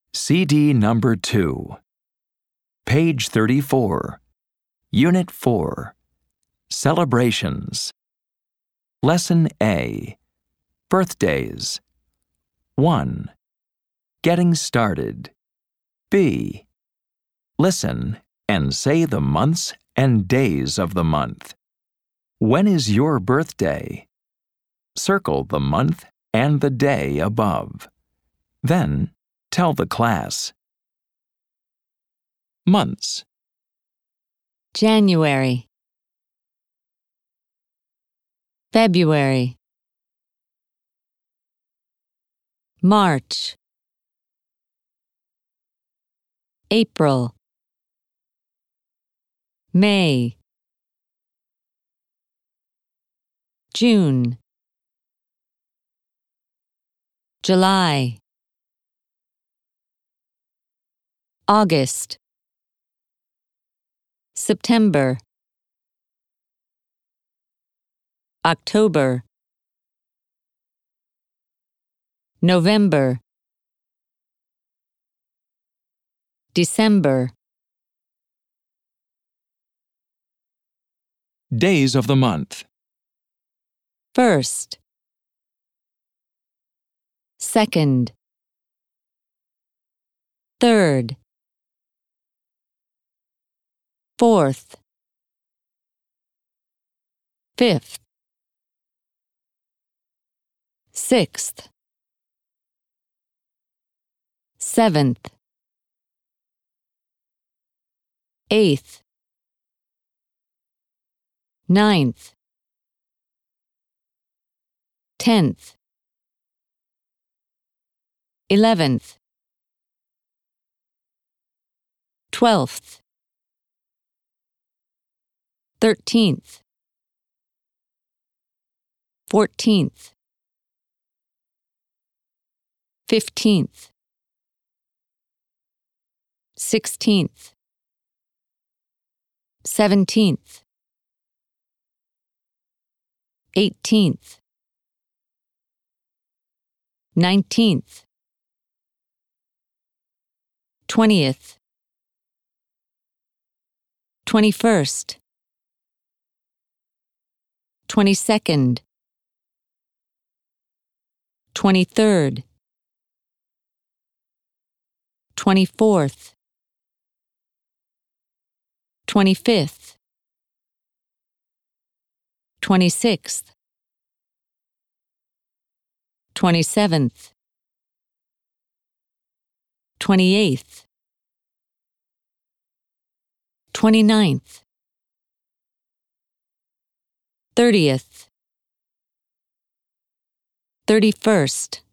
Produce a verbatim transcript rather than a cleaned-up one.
C D number two. Page thirty-four. Unit four. Celebrations. Lesson A. Birthdays. one. Getting started. B. Listen and say the months and days of the month. When is your birthday? Circle the month and the day above. Then, tell the class. Months. January, February, March, April, May, June, July, August, September, October, November, December. Days of the month. First, second, third, fourth, fifth, sixth, seventh, eighth, ninth, tenth, eleventh, twelfth, thirteenth, fourteenth, fifteenth, sixteenth, seventeenth, eighteenth, nineteenth, twentieth, twenty-first, twenty-second, twenty-third, twenty-fourth, twenty-fifth, twenty-sixth, twenty-seventh, twenty-eighth, twenty-ninth, thirtieth, thirty-first,